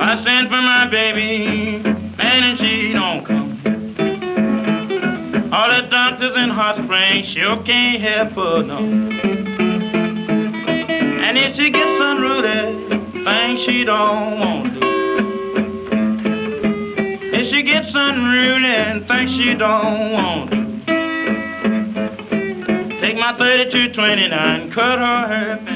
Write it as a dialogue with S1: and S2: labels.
S1: I sent for my baby, man, and she don't come. All the doctors in Hot Springs sure can't help her, no. And if she gets unruly, things she don't want to do. If she gets unruly and things she don't want to, take my 3229, cut her hair.